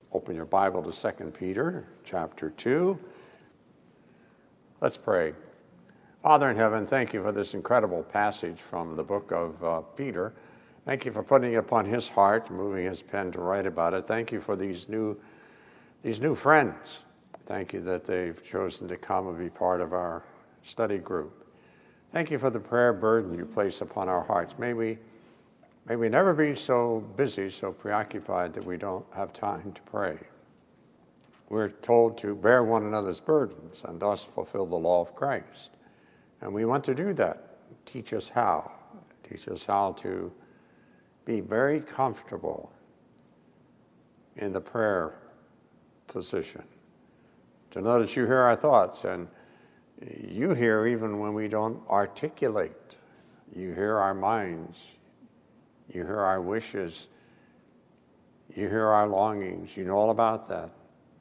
Open your Bible to 2 Peter chapter 2. Let's pray. Father in heaven, thank you for this incredible passage from the book of Peter. Thank you for putting it upon his heart, moving his pen to write about it. Thank you for these new friends. Thank you that they've chosen to come and be part of our study group. Thank you for the prayer burden you place upon our hearts. May we never be so busy, so preoccupied that we don't have time to pray. We're told to bear one another's burdens and thus fulfill the law of Christ. And we want to do that. Teach us how. Teach us how to be very comfortable in the prayer position. To know that you hear our thoughts, and you hear even when we don't articulate. You hear our minds. You hear our wishes. You hear our longings. You know all about that.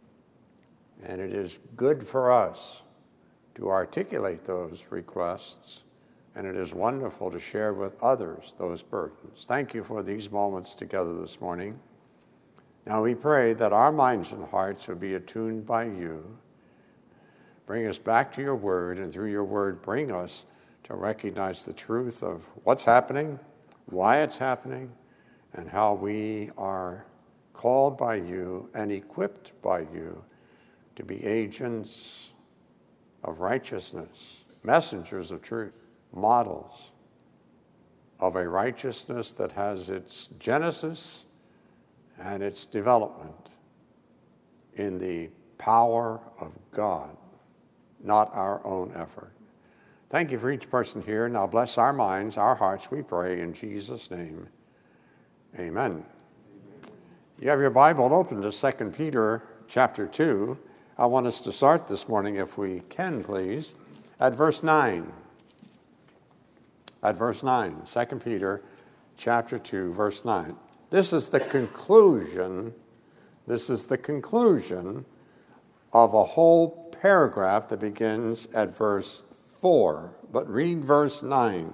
And it is good for us to articulate those requests, and it is wonderful to share with others those burdens. Thank you for these moments together this morning. Now we pray that our minds and hearts would be attuned by you. Bring us back to your word, and through your word, bring us to recognize the truth of what's happening, why it's happening, and how we are called by you and equipped by you to be agents of righteousness, messengers of truth, models of a righteousness that has its genesis and its development in the power of God, not our own effort. Thank you for each person here. Now bless our minds, our hearts, we pray in Jesus' name. Amen. You have your Bible open to 2 Peter chapter 2. I want us to start this morning, if we can, please, at verse 9. At verse 9, 2 Peter chapter 2, verse 9. This is the conclusion of a whole paragraph that begins at verse 4. But read verse 9.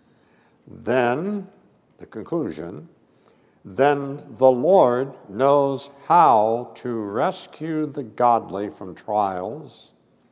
Then, the conclusion, then the Lord knows how to rescue the godly from trials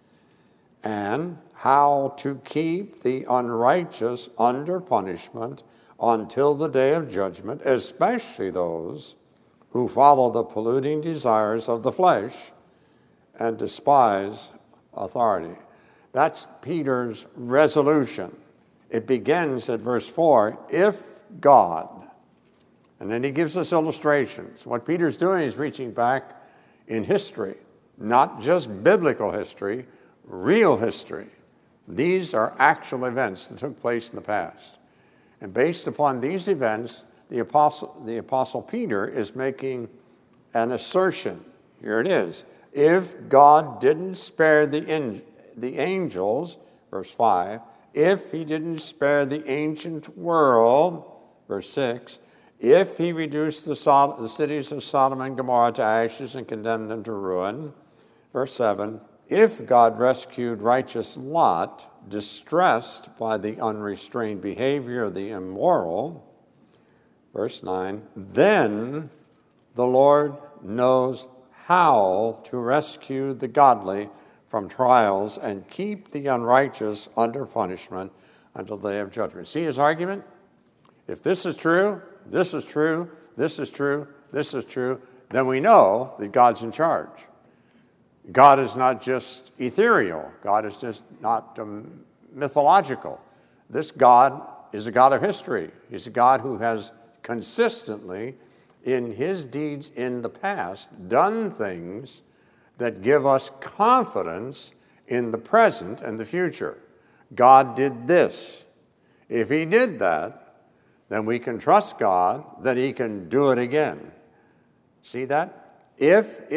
and how to keep the unrighteous under punishment until the day of judgment, especially those who follow the polluting desires of the flesh and despise authority. That's Peter's resolution. It begins at verse 4, if God. And then he gives us illustrations. What Peter's doing is reaching back in history, not just biblical history, real history. These are actual events that took place in the past. And based upon these events, the Apostle Peter is making an assertion. Here it is. If God didn't spare the angels, verse 5, if he didn't spare the ancient world, verse 6, if he reduced the cities of Sodom and Gomorrah to ashes and condemned them to ruin, verse 7, if God rescued righteous Lot, distressed by the unrestrained behavior of the immoral, verse 9, then the Lord knows how to rescue the godly from trials and keep the unrighteous under punishment until the day of judgment. See his argument? If this is true, this is true, this is true, this is true, then we know that God's in charge. God is not just ethereal. God is just not mythological. This God is a God of history. He's a God who has consistently, in his deeds in the past, done things that give us confidence in the present and the future. God did this. If he did that, then we can trust God that he can do it again. See that? If.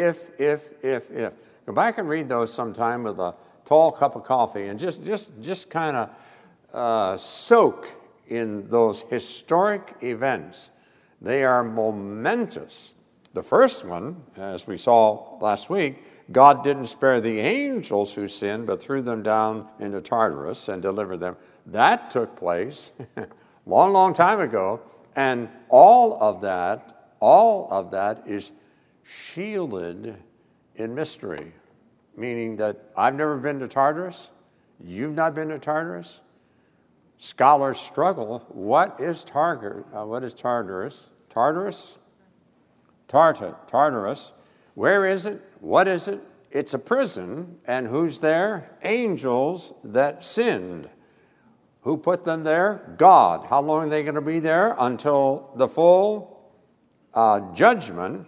Go back and read those sometime with a tall cup of coffee and just kind of soak in those historic events. They are momentous. The first one, as we saw last week, God didn't spare the angels who sinned, but threw them down into Tartarus and delivered them. That took place long time ago, and all of that is shielded in mystery, meaning that I've never been to Tartarus, you've not been to Tartarus. Scholars struggle. What is Tartarus? Tartarus. Where is it? What is it? It's a prison, and who's there? Angels that sinned. Who put them there? God. How long are they going to be there? Until the full judgment.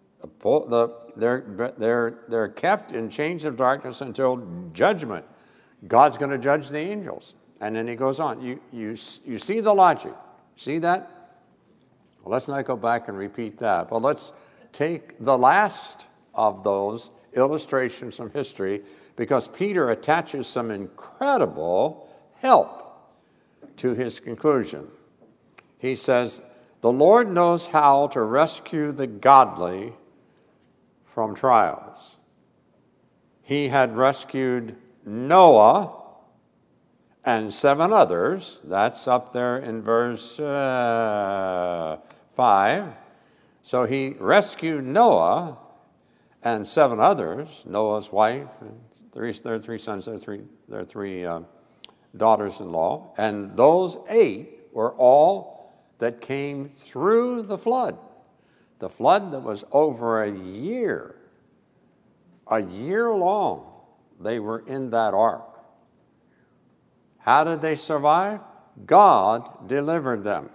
They're kept in chains of darkness until judgment. God's going to judge the angels. And then he goes on. You see the logic. See that? Well, let's not go back and repeat that. But let's take the last of those illustrations from history, because Peter attaches some incredible help to his conclusion. He says, the Lord knows how to rescue the godly from trials. He had rescued Noah and 7 others. That's up there in verse 5. So he rescued Noah and 7 others, Noah's wife, and their 3 sons, their three daughters-in-law, and those 8 were all that came through the flood. The flood that was over a year long, they were in that ark. How did they survive? God delivered them.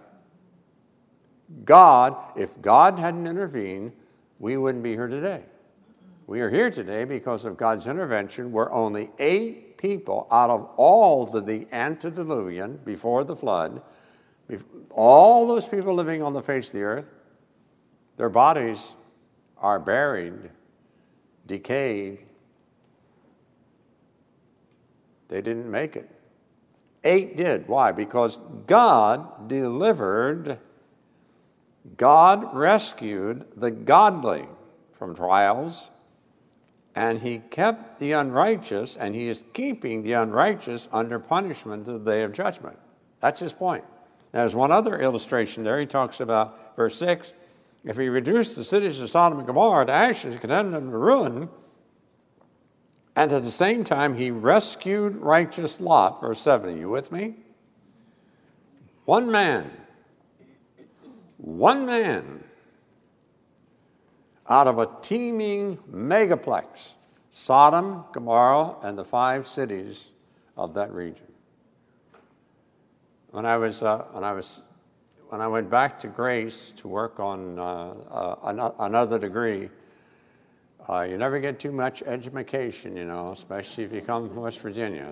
If God hadn't intervened, we wouldn't be here today. We are here today because of God's intervention. We're only 8 people out of all the antediluvian, before the flood. All those people living on the face of the earth, their bodies are buried, decayed. They didn't make it. 8 did. Why? Because God delivered, God rescued the godly from trials, and he kept the unrighteous, and he is keeping the unrighteous under punishment to the day of judgment. That's his point. Now, there's one other illustration there. He talks about, verse 6, if he reduced the cities of Sodom and Gomorrah to ashes, condemned them to ruin, and at the same time, he rescued righteous Lot. Verse 7, are you with me? One man out of a teeming megaplex, Sodom, Gomorrah, and the 5 cities of that region. When I went back to Grace to work on another degree, you never get too much education, especially if you come from West Virginia.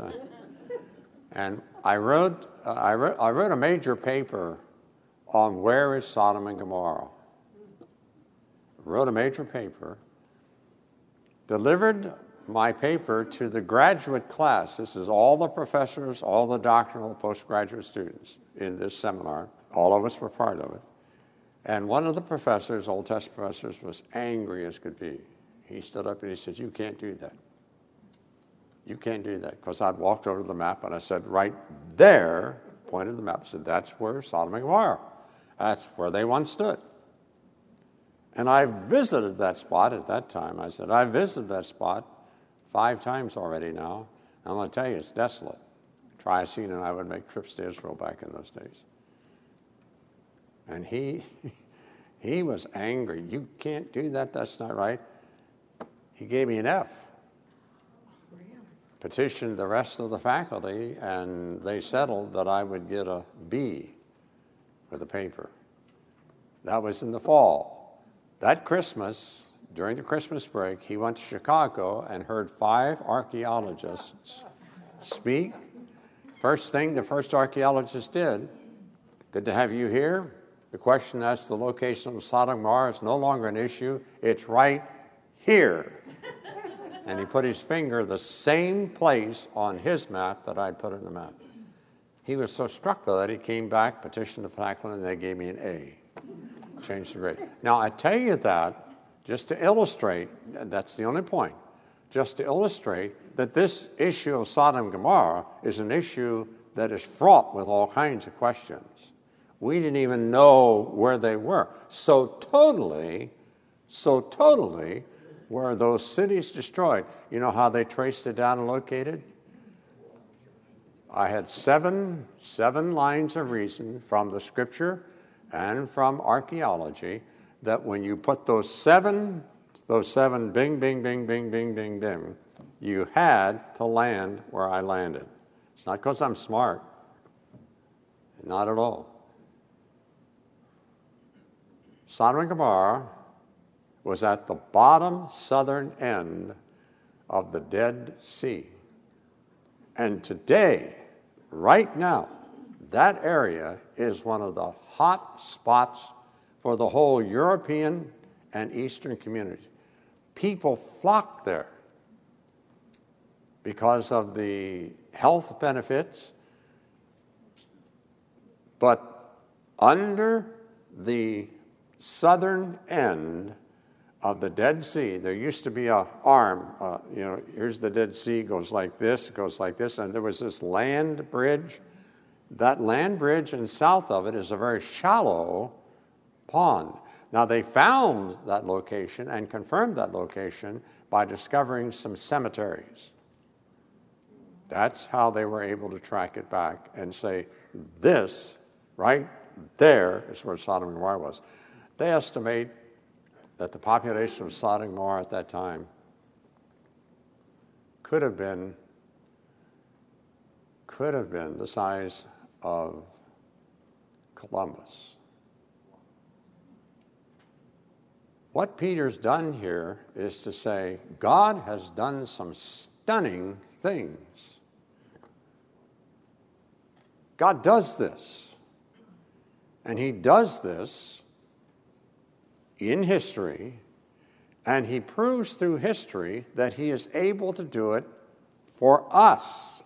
And I wrote a major paper on where is Sodom and Gomorrah. Wrote a major paper, delivered my paper to the graduate class. This is all the professors, all the doctoral postgraduate students in this seminar. All of us were part of it. And one of the professors, Old Testament professors, was angry as could be. He stood up and he said, you can't do that. You can't do that. Because I'd walked over to the map and I said, right there, pointed to the map, said, that's where Sodom and Gomorrah. That's where they once stood. And I visited that spot at that time. I said, I visited that spot 5 times already now. I'm going to tell you, it's desolate. Triacene and I would make trips to Israel back in those days. And he was angry. You can't do that. That's not right. He gave me an F. Petitioned the rest of the faculty, and they settled that I would get a B for the paper. That was in the fall. That Christmas, during the Christmas break, he went to Chicago and heard 5 archaeologists speak. First thing the first archaeologist did, good to have you here. The question as to the location of Sodom and Gomorrah is no longer an issue. It's right here. And he put his finger the same place on his map that I'd put in the map. He was so struck by that, he came back, petitioned the faculty, and they gave me an A. Changed the grade. Now, I tell you that just to illustrate, that's the only point, just to illustrate that this issue of Sodom and Gomorrah is an issue that is fraught with all kinds of questions. We didn't even know where they were. So totally So totally were those cities destroyed. You know how they traced it down and located? I had seven lines of reason from the scripture and from archaeology that when you put those seven bing, bing, bing, bing, bing, bing, bing, you had to land where I landed. It's not because I'm smart. Not at all. Sodom and Gomorrah was at the bottom southern end of the Dead Sea. And today, right now, that area is one of the hot spots for the whole European and Eastern community. People flock there because of the health benefits, but under the southern end of the Dead Sea, there used to be an arm, here's the Dead Sea, goes like this, and there was this land bridge. That land bridge and south of it is a very shallow pond. Now, they found that location and confirmed that location by discovering some cemeteries. That's how they were able to track it back and say, this right there is where Sodom and Gomorrah was. They estimate that the population of Sodom and Gomorrah at that time could have been the size of Columbus. What Peter's done here is to say, God has done some stunning things. God does this. And he does this in history, and he proves through history that he is able to do it for us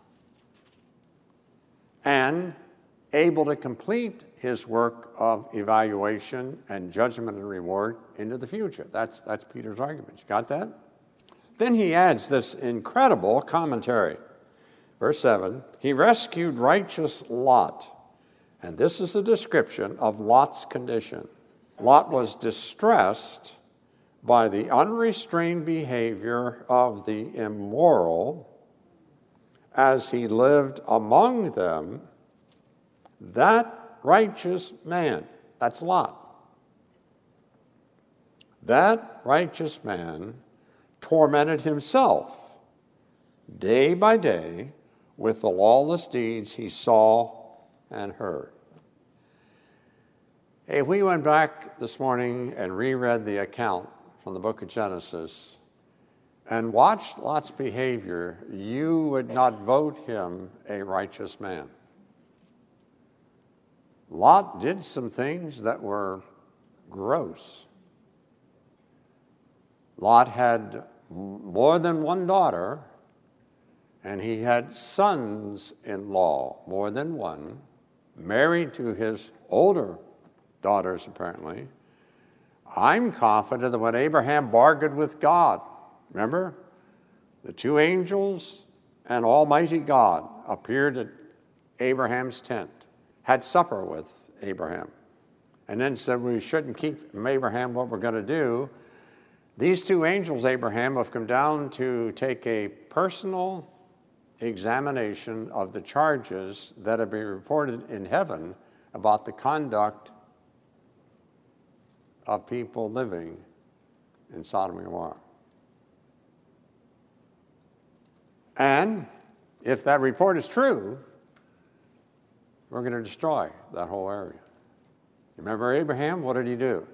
and able to complete his work of evaluation and judgment and reward into the future. That's Peter's argument. You got that? Then he adds this incredible commentary. Verse 7, he rescued righteous Lot. And this is a description of Lot's condition. Lot was distressed by the unrestrained behavior of the immoral as he lived among them. That righteous man, that's Lot. That righteous man tormented himself day by day with the lawless deeds he saw and heard. If we went back this morning and reread the account from the book of Genesis and watched Lot's behavior, you would not vote him a righteous man. Lot did some things that were gross. Lot had more than one daughter, and he had sons-in-law, more than one, married to his older daughters, apparently. I'm confident that when Abraham bargained with God, remember, the two angels and Almighty God appeared at Abraham's tent, had supper with Abraham, and then said we shouldn't keep from Abraham what we're going to do. These two angels, Abraham, have come down to take a personal examination of the charges that have been reported in heaven about the conduct of people living in Sodom and Gomorrah. And if that report is true, we're going to destroy that whole area. Remember Abraham? What did he do?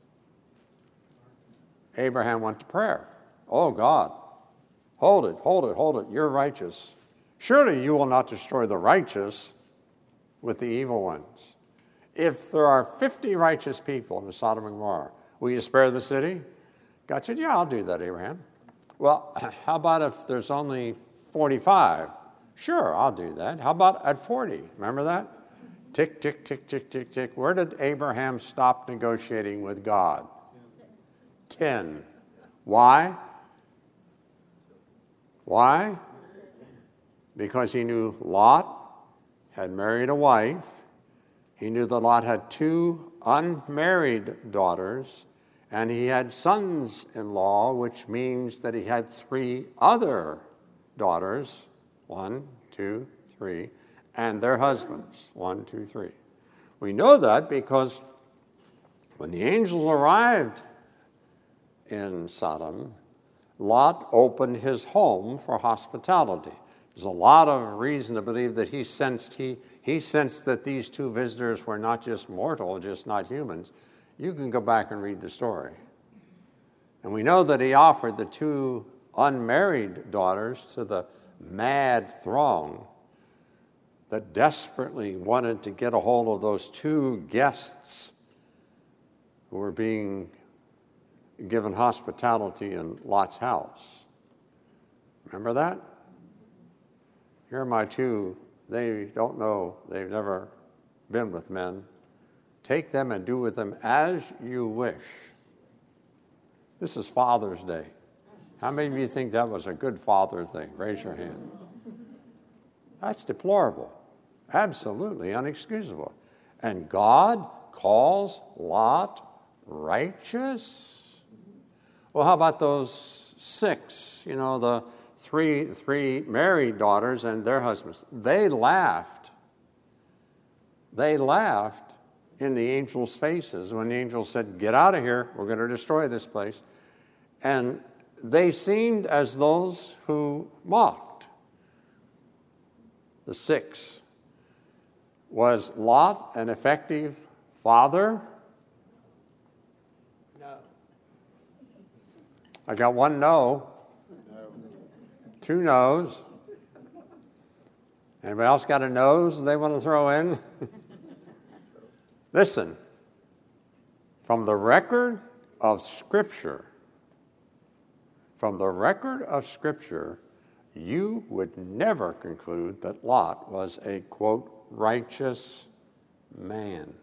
Abraham went to prayer. Oh, God, hold it. You're righteous. Surely you will not destroy the righteous with the evil ones. If there are 50 righteous people in Sodom and Gomorrah, will you spare the city? God said, yeah, I'll do that, Abraham. Well, how about if there's only 45? Sure, I'll do that. How about at 40? Remember that? Tick, tick, tick, tick, tick, tick. Where did Abraham stop negotiating with God? 10. Why? Why? Because he knew Lot had married a wife. He knew that Lot had 2 unmarried daughters, And he had sons-in-law, which means that he had 3 other daughters, 1, 2, 3, and their husbands, 1, 2, 3. We know that because when the angels arrived in Sodom, Lot opened his home for hospitality. There's a lot of reason to believe that he sensed that these 2 visitors were not just mortal, just not humans. You can go back and read the story. And we know that he offered the 2 unmarried daughters to the mad throng that desperately wanted to get a hold of those 2 guests who were being given hospitality in Lot's house. Remember that? Here are my 2. They don't know. They've never been with men. Take them and do with them as you wish. This is Father's Day. How many of you think that was a good father thing? Raise your hand. That's deplorable. Absolutely unexcusable. And God calls Lot righteous? Well, how about those 6? The three married daughters and their husbands. They laughed. They laughed in the angels' faces when the angels said, "Get out of here. We're going to destroy this place." And they seemed as those who mocked. The 6. Was Lot an effective father? No. I got 1 no. 2 no's. Anybody else got a nose they want to throw in? Listen, from the record of Scripture, you would never conclude that Lot was a, quote, righteous man.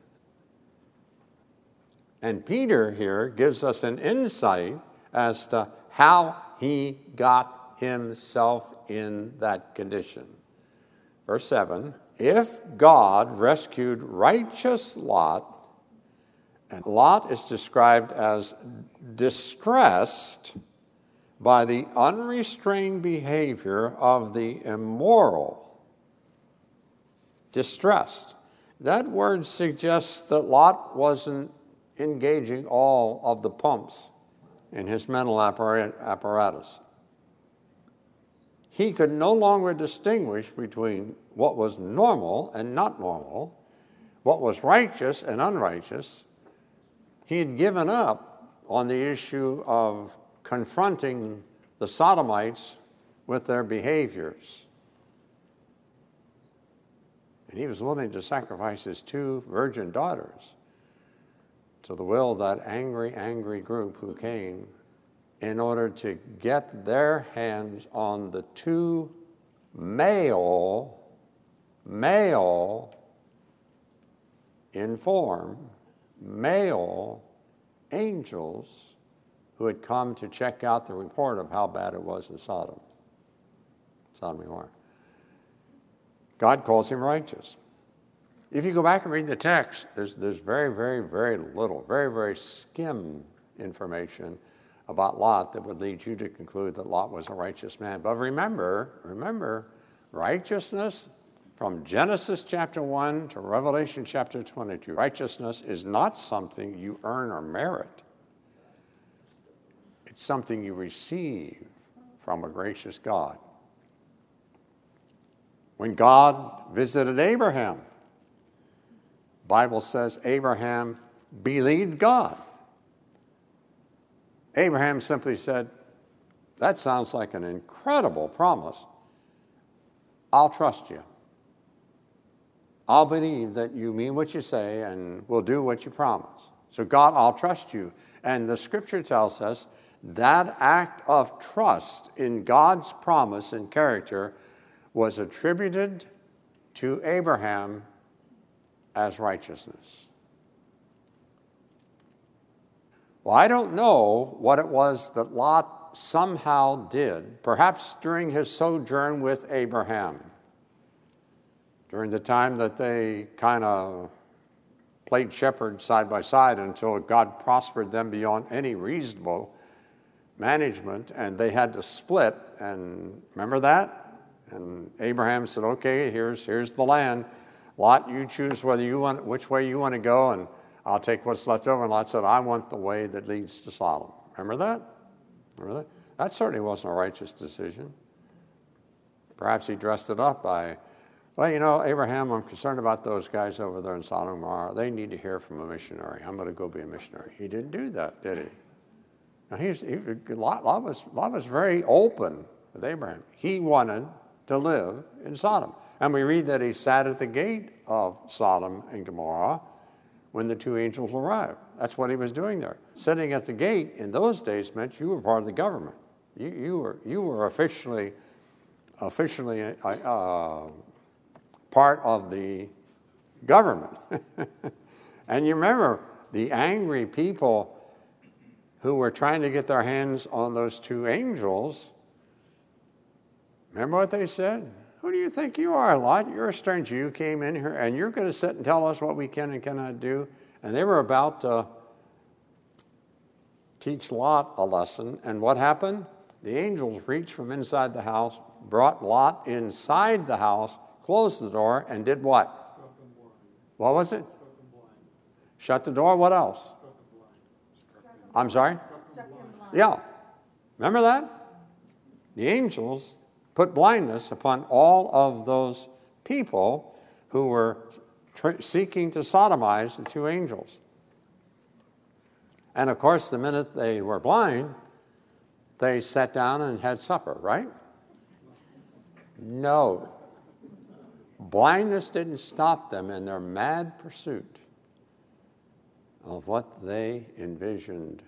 And Peter here gives us an insight as to how he got himself in that condition. Verse 7, if God rescued righteous Lot, and Lot is described as distressed by the unrestrained behavior of the immoral. Distressed. That word suggests that Lot wasn't engaging all of the pumps in his mental apparatus. He could no longer distinguish between what was normal and not normal, what was righteous and unrighteous. He had given up on the issue of confronting the Sodomites with their behaviors. And he was willing to sacrifice his 2 virgin daughters to the will of that angry group who came in order to get their hands on the 2 male in form, male angels who had come to check out the report of how bad it was in Sodom and Gomorrah. God calls him righteous. If you go back and read the text, there's very, very, very little, very, very skim information about Lot that would lead you to conclude that Lot was a righteous man. But remember, righteousness from Genesis chapter 1 to Revelation chapter 22, righteousness is not something you earn or merit. It's something you receive from a gracious God. When God visited Abraham, the Bible says Abraham believed God. Abraham simply said, "That sounds like an incredible promise. I'll trust you. I'll believe that you mean what you say and will do what you promise. So God, I'll trust you." And the Scripture tells us that act of trust in God's promise and character was attributed to Abraham as righteousness. Well, I don't know what it was that Lot somehow did, perhaps during his sojourn with Abraham, during the time that they kind of played shepherd side by side until God prospered them beyond any reasonable management, and they had to split. And remember that? And Abraham said, okay, here's the land. Lot, you choose which way you want to go, and I'll take what's left over. And Lot said, I want the way that leads to Sodom. Remember that? Remember that? That certainly wasn't a righteous decision. Perhaps he dressed it up by, well, Abraham, I'm concerned about those guys over there in Sodom and Gomorrah. They need to hear from a missionary. I'm going to go be a missionary. He didn't do that, did he? Now, Lot was very open with Abraham. He wanted to live in Sodom. And we read that he sat at the gate of Sodom and Gomorrah when the two angels arrived. That's what he was doing there. Sitting at the gate in those days meant you were part of the government. You were officially part of the government. And you remember the angry people who were trying to get their hands on those two angels. Remember what they said? Who do you think you are, Lot? You're a stranger. You came in here, and you're going to sit and tell us what we can and cannot do. And they were about to teach Lot a lesson. And what happened? The angels reached from inside the house, brought Lot inside the house, closed the door, and did what? What was it? Shut the door. What else? I'm sorry? Yeah. Remember that? The angels put blindness upon all of those people who were seeking to sodomize the two angels. And of course, the minute they were blind, they sat down and had supper, right? No. Blindness didn't stop them in their mad pursuit of what they envisioned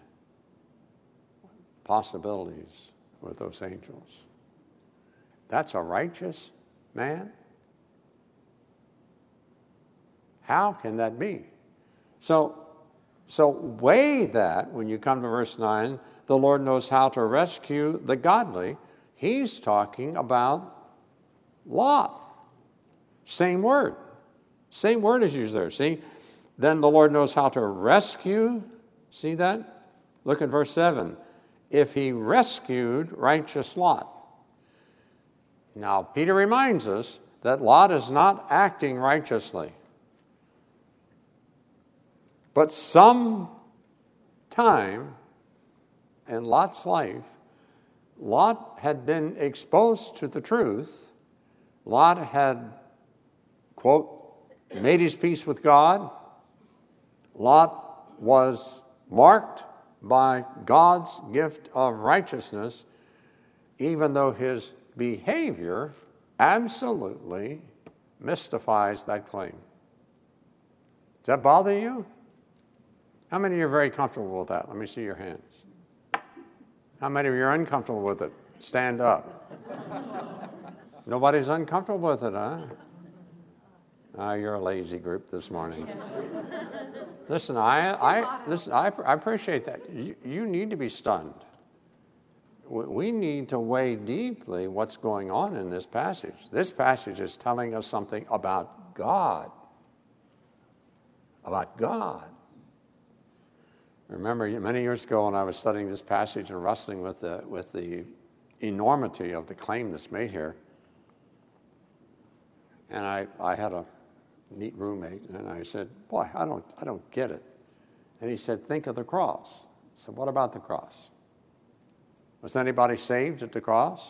possibilities with those angels. That's a righteous man? How can that be? So weigh that when you come to verse 9. The Lord knows how to rescue the godly. He's talking about Lot. Same word. Same word is used there. See? Then the Lord knows how to rescue. See that? Look at verse 7. If he rescued righteous Lot. Now, Peter reminds us that Lot is not acting righteously. But some time in Lot's life, Lot had been exposed to the truth. Lot had, quote, made his peace with God. Lot was marked by God's gift of righteousness, even though his behavior absolutely mystifies that claim. Does that bother you? How many of you are very comfortable with that? Let me see your hands. How many of you are uncomfortable with it? Stand up. Nobody's uncomfortable with it, huh? You're a lazy group this morning. Listen, I appreciate that. You need to be stunned. We need to weigh deeply what's going on in this passage. This passage is telling us something about God. About God. Remember, many years ago when I was studying this passage and wrestling with the enormity of the claim that's made here, and I had a neat roommate, and I said, boy, I don't get it. And he said, think of the cross. I said, what about the cross? Was anybody saved at the cross?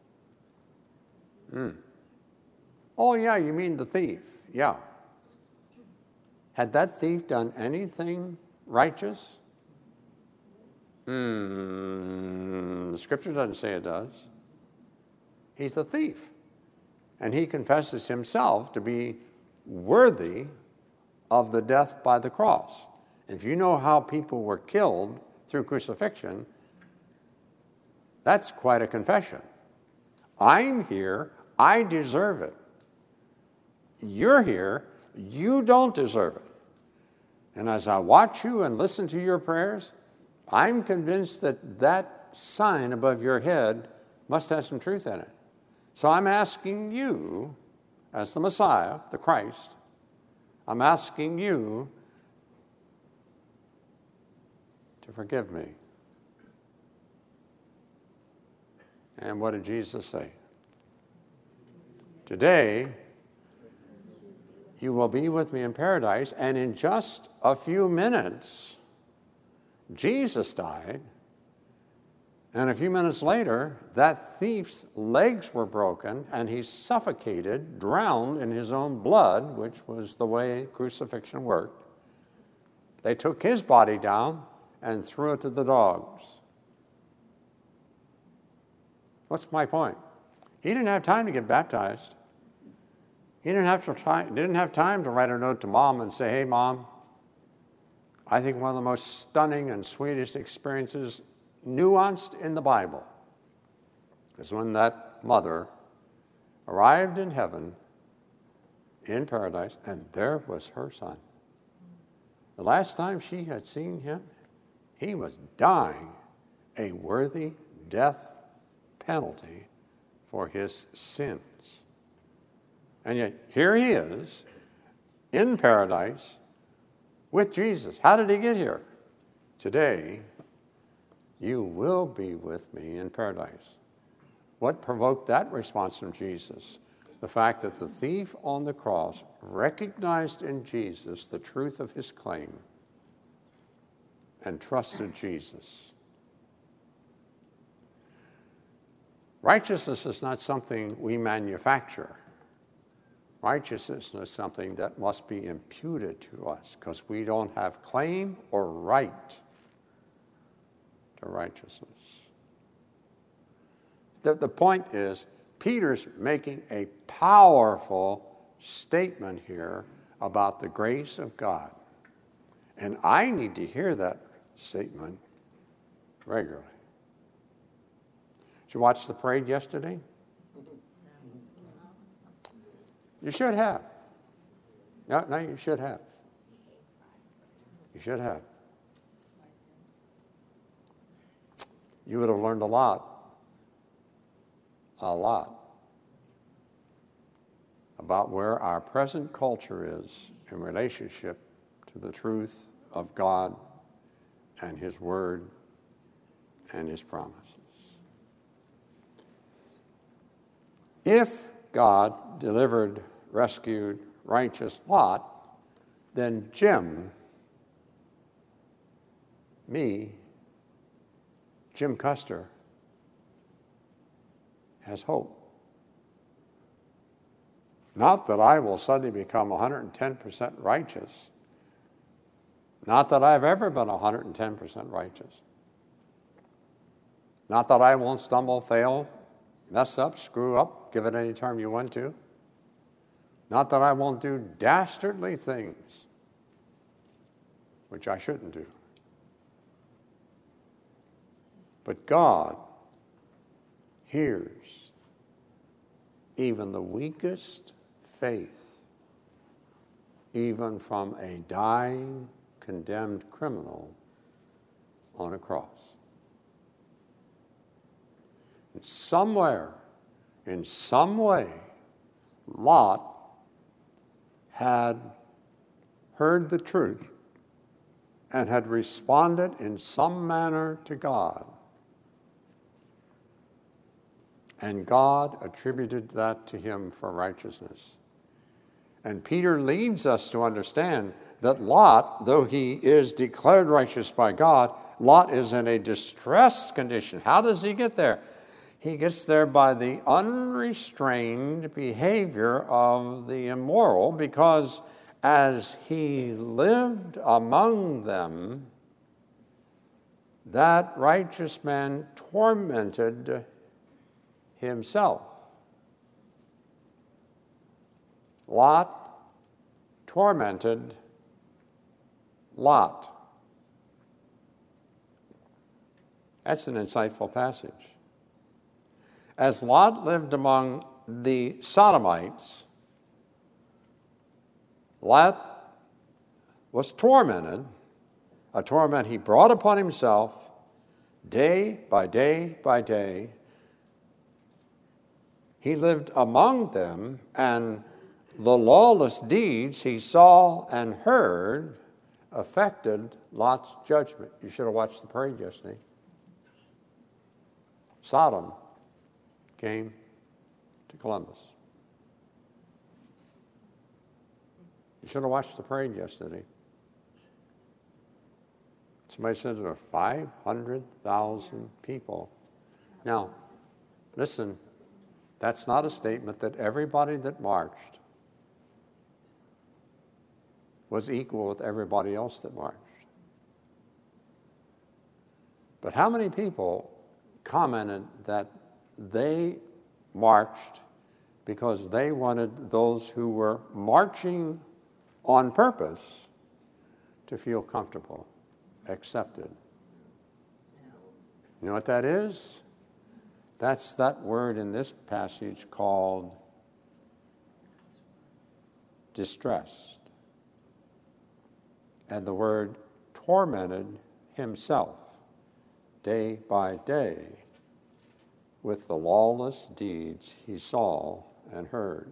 Oh, yeah, you mean the thief. Yeah. Had that thief done anything righteous? The scripture doesn't say it does. He's the thief. And he confesses himself to be worthy of the death by the cross. If you know how people were killed through crucifixion, that's quite a confession. I'm here, I deserve it. You're here, you don't deserve it. And as I watch you and listen to your prayers, I'm convinced that that sign above your head must have some truth in it. So I'm asking you, as the Messiah, the Christ, I'm asking you to forgive me. And what did Jesus say? Today, you will be with me in paradise, and in just a few minutes, Jesus died, and a few minutes later, that thief's legs were broken, and he suffocated, drowned in his own blood, which was the way crucifixion worked. They took his body down and threw it to the dogs. What's my point? He didn't have time to get baptized. He didn't have time to write a note to Mom and say, hey, Mom, I think one of the most stunning and sweetest experiences nuanced in the Bible is when that mother arrived in heaven, in paradise, and there was her son. The last time she had seen him, he was dying a worthy death penalty for his sins. And yet, here he is in paradise with Jesus. How did he get here? Today, you will be with me in paradise. What provoked that response from Jesus? The fact that the thief on the cross recognized in Jesus the truth of his claim and trusted Jesus. Righteousness is not something we manufacture. Righteousness is something that must be imputed to us because we don't have claim or right to righteousness. The point is, Peter's making a powerful statement here about the grace of God. And I need to hear that statement regularly. Did you watch the parade yesterday? You should have. No, you should have. You should have. You would have learned a lot about where our present culture is in relationship to the truth of God and His Word and His promises. If God delivered, rescued, righteous Lot, then Jim Custer, has hope. Not that I will suddenly become 110% righteous. Not that I've ever been 110% righteous. Not that I won't stumble, fail, mess up, screw up, give it any term you want to. Not that I won't do dastardly things, which I shouldn't do. But God hears even the weakest faith, even from a dying, condemned criminal on a cross. And somewhere, in some way, Lot had heard the truth and had responded in some manner to God. And God attributed that to him for righteousness. And Peter leads us to understand that Lot, though he is declared righteous by God, Lot is in a distressed condition. How does he get there? He gets there by the unrestrained behavior of the immoral, because as he lived among them, that righteous man tormented himself. Lot tormented Lot. That's an insightful passage. As Lot lived among the Sodomites, Lot was tormented, a torment he brought upon himself day by day by day. He lived among them, and the lawless deeds he saw and heard affected Lot's judgment. You should have watched the parade yesterday. Sodom came to Columbus. You should have watched the parade yesterday. Somebody said there were 500,000 people. Now, listen, that's not a statement that everybody that marched was equal with everybody else that marched. But how many people commented that they marched because they wanted those who were marching on purpose to feel comfortable, accepted? You know what that is? That's that word in this passage called distressed. And the word tormented himself day by day with the lawless deeds he saw and heard.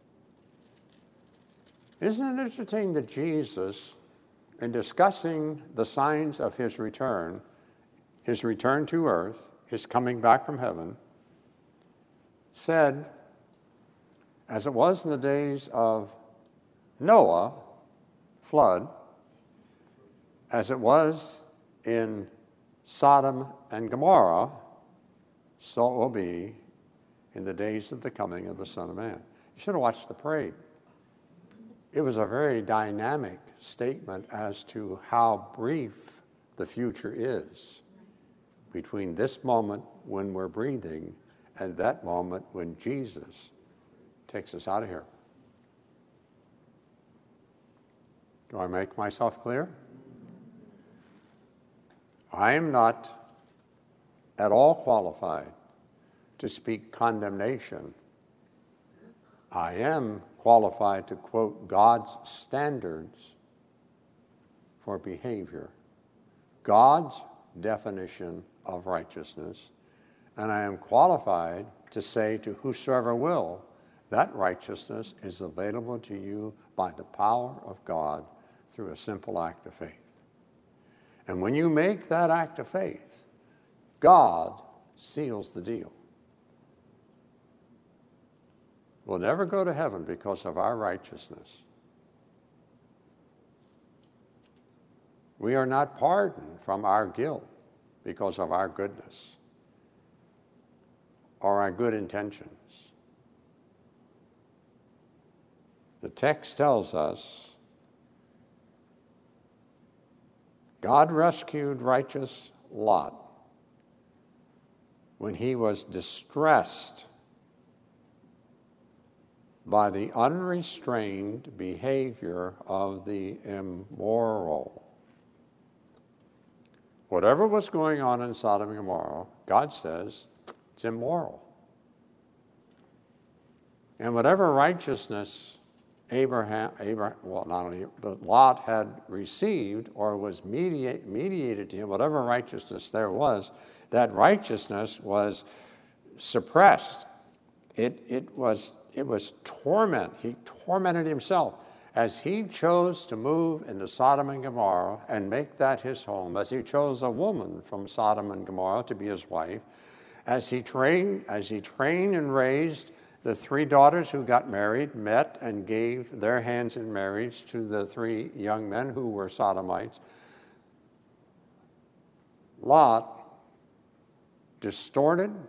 Isn't it interesting that Jesus, in discussing the signs of his return to earth, his coming back from heaven, said, as it was in the days of Noah, flood, as it was in Sodom and Gomorrah, so it will be in the days of the coming of the Son of Man. You should have watched the parade. It was a very dynamic statement as to how brief the future is between this moment when we're breathing and that moment when Jesus takes us out of here. Do I make myself clear? I am not at all qualified to speak condemnation. I am qualified to quote God's standards for behavior, God's definition of righteousness, and I am qualified to say to whosoever will, that righteousness is available to you by the power of God through a simple act of faith. And when you make that act of faith, God seals the deal. We'll never go to heaven because of our righteousness. We are not pardoned from our guilt because of our goodness or our good intentions. The text tells us God rescued righteous Lot when he was distressed by the unrestrained behavior of the immoral. Whatever was going on in Sodom and Gomorrah, God says it's immoral. And whatever righteousness Lot had received or was mediated to him, whatever righteousness there was, that righteousness was suppressed. It was torment. He tormented himself as he chose to move into Sodom and Gomorrah and make that his home, as he chose a woman from Sodom and Gomorrah to be his wife, as he trained and raised the three daughters who got married, met and gave their hands in marriage to the three young men who were Sodomites. Lot distorted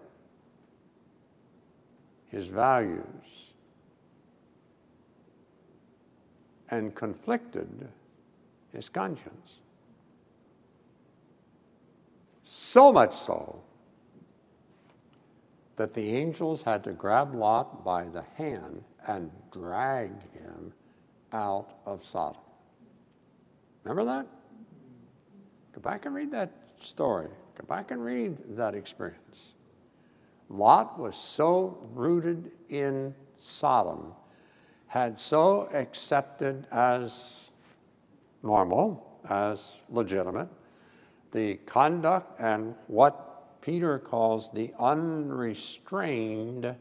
his values and conflicted his conscience. So much so that the angels had to grab Lot by the hand and drag him out of Sodom. Remember that? Go back and read that story. Go back and read that experience. Lot was so rooted in Sodom, had so accepted as normal, as legitimate, the conduct and what Peter calls the unrestrained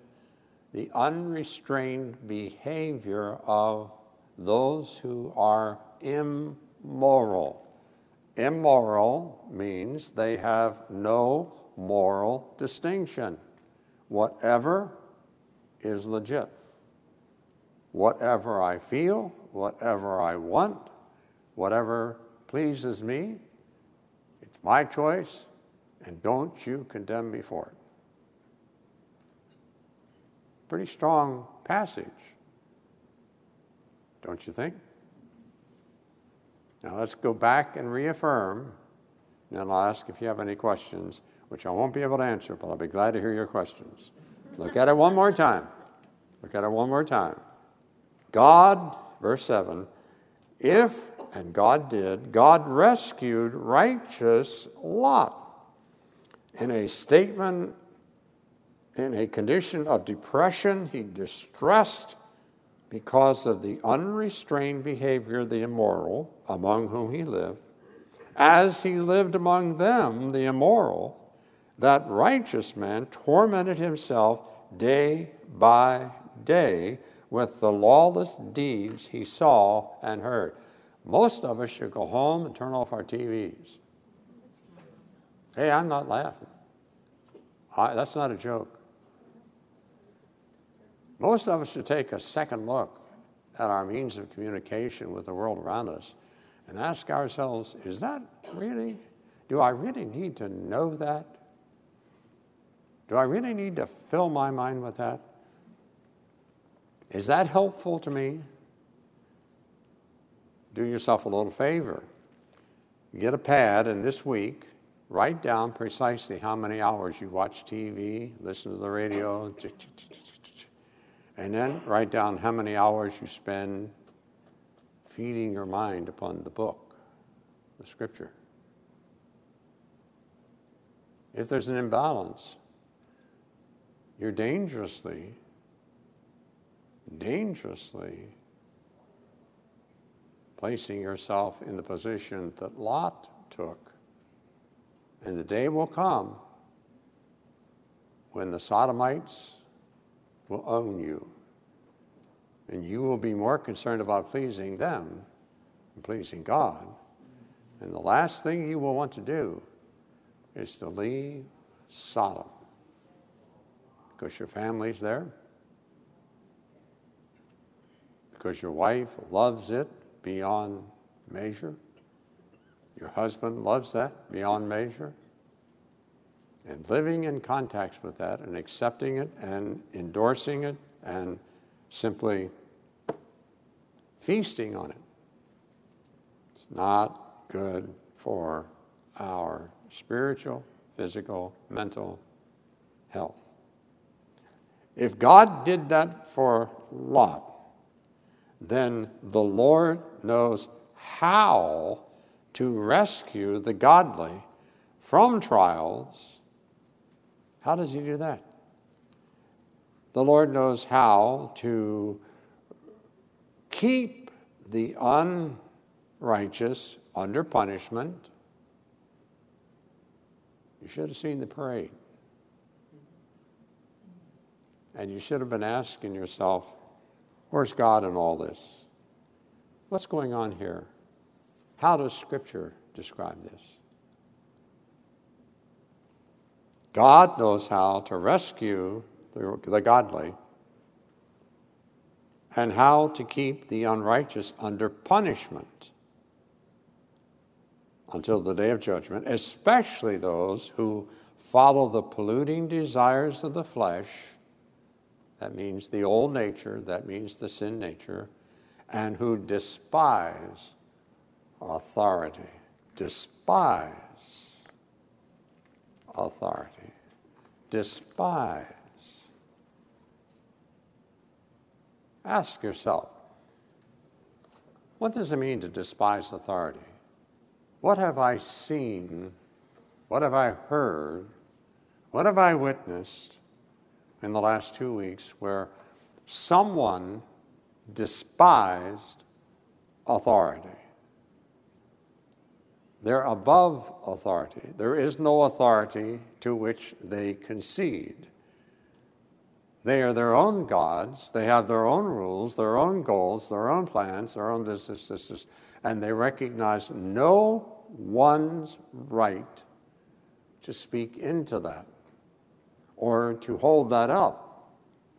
behavior of those who are immoral. immoral. Immoral means they have no moral distinction. Whatever is legit. Whatever I feel, whatever I want, whatever pleases me, it's my choice, and don't you condemn me for it. Pretty strong passage, don't you think? Now let's go back and reaffirm, and then I'll ask if you have any questions, which I won't be able to answer, but I'll be glad to hear your questions. Look at it one more time. Look at it one more time. God, verse 7, if, and God did, God rescued righteous Lot in a statement, in a condition of depression. He distressed because of the unrestrained behavior of the immoral among whom he lived. As he lived among them, the immoral, that righteous man tormented himself day by day with the lawless deeds he saw and heard. Most of us should go home and turn off our TVs. Hey, I'm not laughing. That's not a joke. Most of us should take a second look at our means of communication with the world around us and ask ourselves, is that really, do I really need to know that? Do I really need to fill my mind with that? Is that helpful to me? Do yourself a little favor. Get a pad, and this week, write down precisely how many hours you watch TV, listen to the radio, and then write down how many hours you spend feeding your mind upon the book, the Scripture. If there's an imbalance, you're dangerously placing yourself in the position that Lot took. And the day will come when the Sodomites will own you. And you will be more concerned about pleasing them than pleasing God. And the last thing you will want to do is to leave Sodom. Because your family's there. Because your wife loves it beyond measure. Your husband loves that beyond measure. And living in contact with that and accepting it and endorsing it and simply feasting on it. It's not good for our spiritual, physical, mental health. If God did that for Lot, then the Lord knows how to rescue the godly from trials. How does he do that? The Lord knows how to keep the unrighteous under punishment. You should have seen the parade. And you should have been asking yourself, where's God in all this? What's going on here? How does Scripture describe this? God knows how to rescue the godly and how to keep the unrighteous under punishment until the day of judgment, especially those who follow the polluting desires of the flesh. That means the old nature, that means the sin nature, and who despise authority. Despise authority. Despise. Ask yourself, what does it mean to despise authority? What have I seen? What have I heard? What have I witnessed in the last 2 weeks where someone despised authority? They're above authority. There is no authority to which they concede. They are their own gods. They have their own rules, their own goals, their own plans, their own this. And they recognize no one's right to speak into that or to hold that up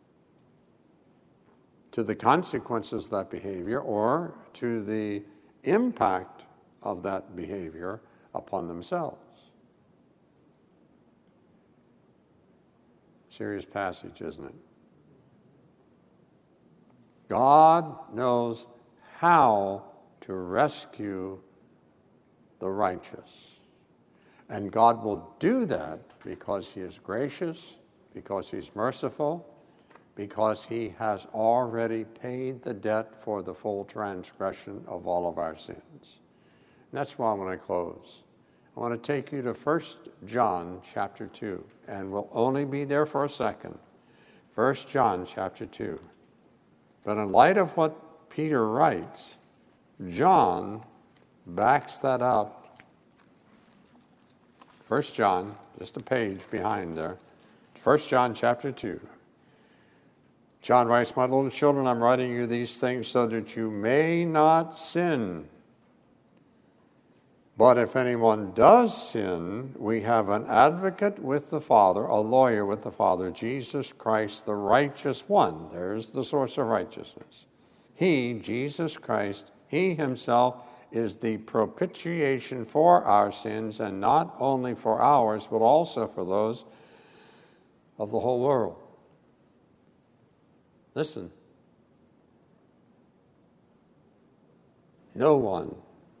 to the consequences of that behavior or to the impact of that behavior upon themselves. Serious passage, isn't it? God knows how to rescue the righteous. And God will do that because he is gracious, because he's merciful, because he has already paid the debt for the full transgression of all of our sins. And that's why I want to close. I want to take you to 1 John chapter 2, and we'll only be there for a second. 1 John chapter 2. But in light of what Peter writes, John backs that up. 1 John, just a page behind there. 1 John chapter 2. John writes, "My little children, I'm writing you these things so that you may not sin. But if anyone does sin, we have an advocate with the Father, a lawyer with the Father, Jesus Christ, the righteous one." There's the source of righteousness. He, Jesus Christ, he himself is the propitiation for our sins, and not only for ours, but also for those of the whole world. Listen. No one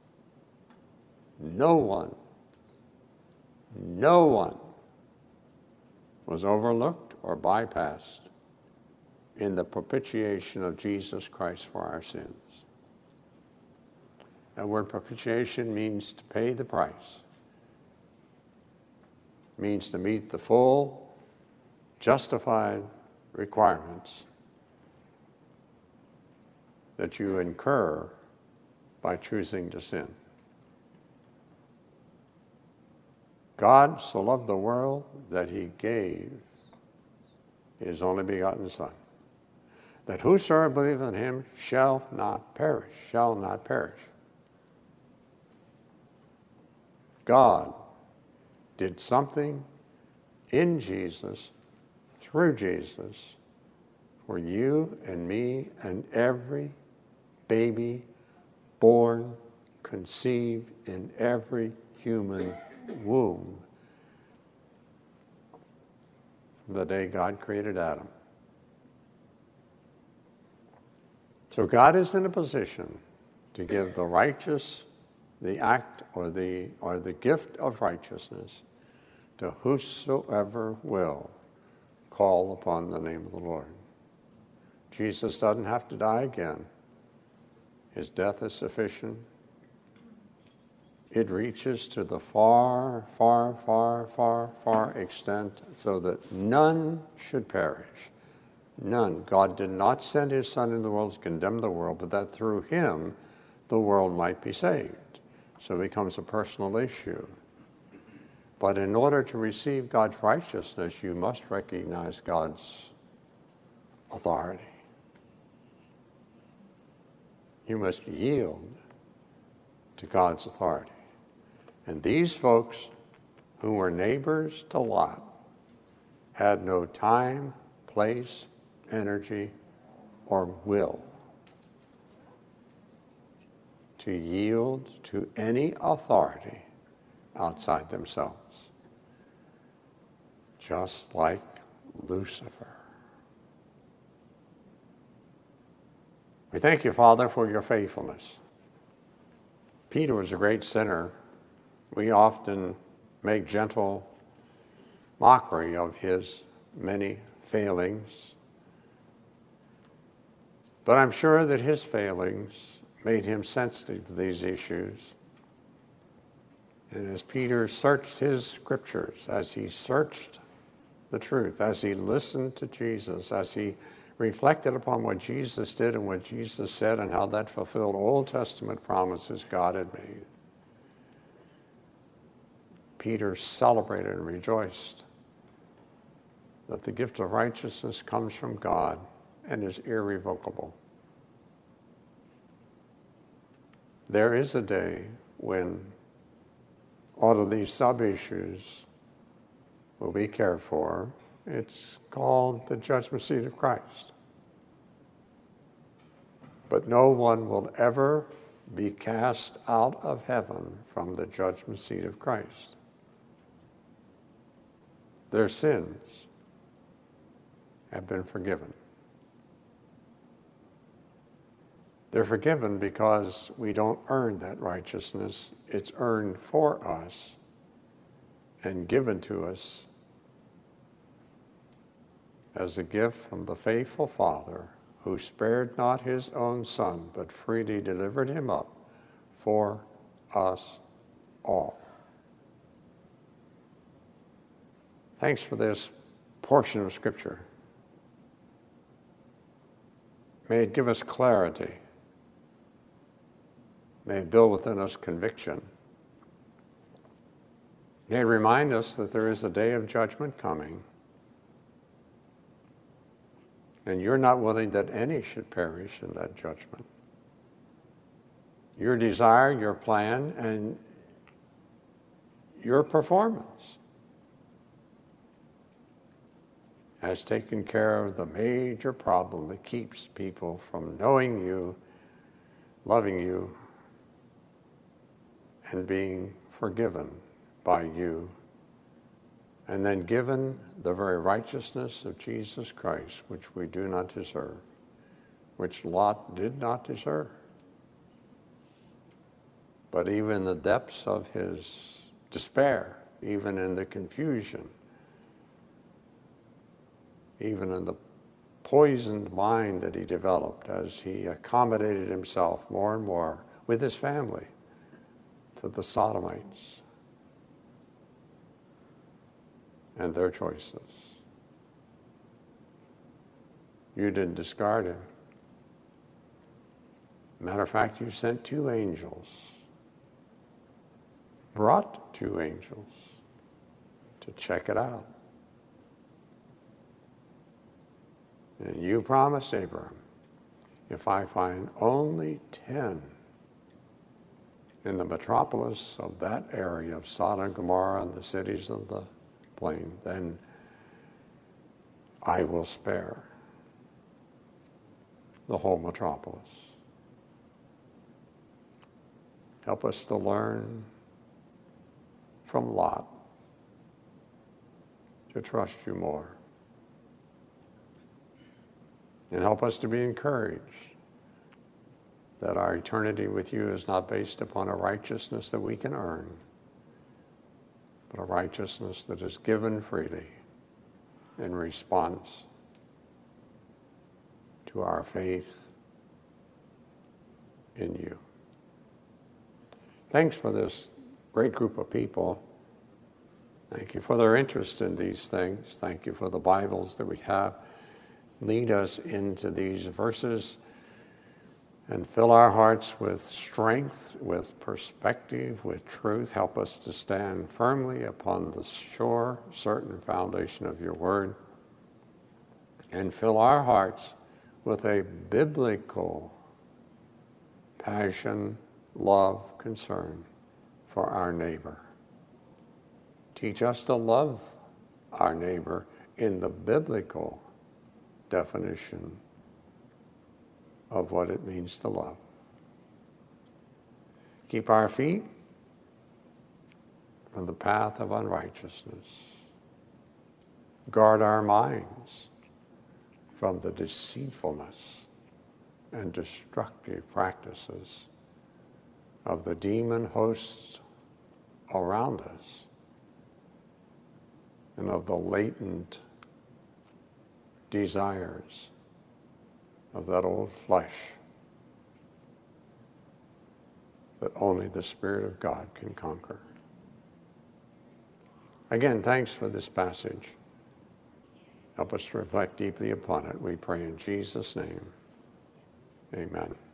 was overlooked or bypassed in the propitiation of Jesus Christ for our sins. The word propitiation means to pay the price. It means to meet the full, justified requirements that you incur by choosing to sin. God so loved the world that he gave his only begotten Son, that whosoever believeth in him shall not perish, shall not perish. God did something in Jesus, through Jesus, for you and me and every baby born, conceived in every human womb from the day God created Adam. So God is in a position to give the righteous the act or the gift of righteousness to whosoever will call upon the name of the Lord. Jesus doesn't have to die again. His death is sufficient. It reaches to the far, far, far, far, far extent so that none should perish. None. God did not send his Son into the world to condemn the world, but that through him the world might be saved. So it becomes a personal issue. But in order to receive God's righteousness, you must recognize God's authority. You must yield to God's authority. And these folks who were neighbors to Lot had no time, place, energy, or will to yield to any authority outside themselves, just like Lucifer. We thank you, Father, for your faithfulness. Peter was a great sinner. We often make gentle mockery of his many failings. But I'm sure that his failings made him sensitive to these issues. And as Peter searched his scriptures, as he searched the truth, as he listened to Jesus, as he reflected upon what Jesus did and what Jesus said and how that fulfilled Old Testament promises God had made, Peter celebrated and rejoiced that the gift of righteousness comes from God and is irrevocable. There is a day when all of these sub-issues will be cared for. It's called the judgment seat of Christ. But no one will ever be cast out of heaven from the judgment seat of Christ. Their sins have been forgiven. They're forgiven because we don't earn that righteousness. It's earned for us and given to us as a gift from the faithful Father who spared not his own Son, but freely delivered him up for us all. Thanks for this portion of Scripture. May it give us clarity. May it build within us conviction. May it remind us that there is a day of judgment coming, and you're not willing that any should perish in that judgment. Your desire, your plan, and your performance has taken care of the major problem that keeps people from knowing you, loving you, and being forgiven by you, and then given the very righteousness of Jesus Christ, which we do not deserve, which Lot did not deserve. But even in the depths of his despair, even in the confusion, even in the poisoned mind that he developed as he accommodated himself more and more with his family to the Sodomites and their choices. You didn't discard him. Matter of fact, you sent 2 angels, brought 2 angels to check it out. And you promised Abraham, if I find only 10 in the metropolis of that area of Sodom and Gomorrah and the cities of the plain, then I will spare the whole metropolis. Help us to learn from Lot to trust you more. And help us to be encouraged that our eternity with you is not based upon a righteousness that we can earn, but a righteousness that is given freely in response to our faith in you. Thanks for this great group of people. Thank you for their interest in these things. Thank you for the Bibles that we have. Lead us into these verses and fill our hearts with strength, with perspective, with truth. Help us to stand firmly upon the sure, certain foundation of your word. And fill our hearts with a biblical passion, love, concern for our neighbor. Teach us to love our neighbor in the biblical definition of what it means to love. Keep our feet from the path of unrighteousness. Guard our minds from the deceitfulness and destructive practices of the demon hosts around us and of the latent desires of that old flesh that only the Spirit of God can conquer. Again, thanks for this passage. Help us to reflect deeply upon it. We pray in Jesus' name. Amen.